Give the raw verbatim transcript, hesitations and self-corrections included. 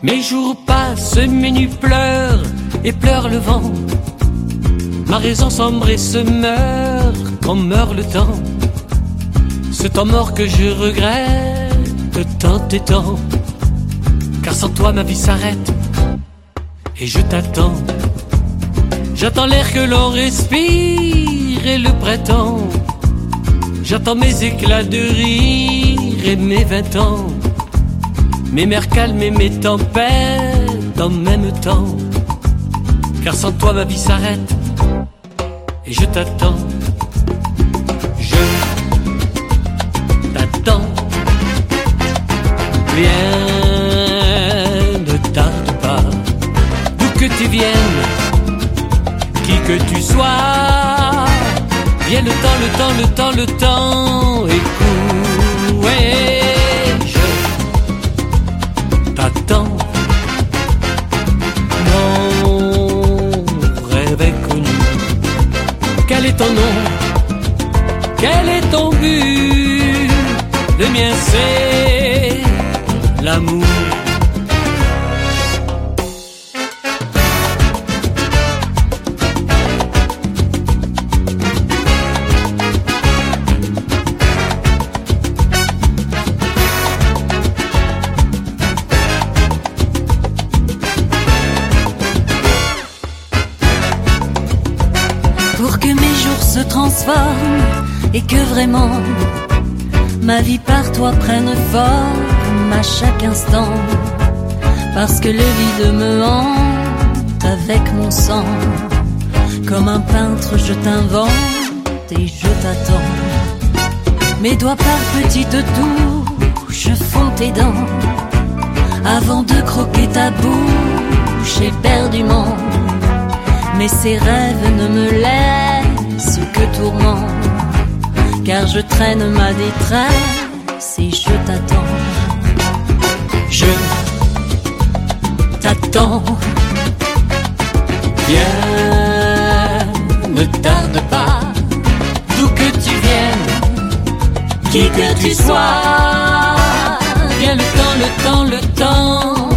Mes jours passent, mes nuits pleurent et pleure le vent. Ma raison sombre et se meurt comme meurt le temps. Ce temps mort que je regrette tant et tant. Car sans toi ma vie s'arrête et je t'attends. J'attends l'air que l'on respire et le printemps. J'attends mes éclats de rire et mes vingt ans. Mes mers calmes et mes tempêtes en même temps. Car sans toi ma vie s'arrête et je t'attends. Je t'attends. Viens, ne tarde pas. D'où que tu viennes, qui que tu sois, viens le temps, le temps, le temps, le temps. Écoute, ouais, je t'attends. Mon rêve est connu. Quel est ton nom? Quel est ton but? Le mien c'est l'amour. Pour que mes jours se transforment et que vraiment ma vie par toi prenne forme à chaque instant. Parce que le vide me hante avec mon sang. Comme un peintre je t'invente et je t'attends. Mes doigts par petites touches font tes dents avant de croquer ta bouche éperdument. Mais ces rêves ne me laissent que tourment. Car je traîne ma détresse et je t'attends. Je t'attends. Viens, ne tarde pas. D'où que tu viennes, qui que tu sois, viens le temps, le temps, le temps.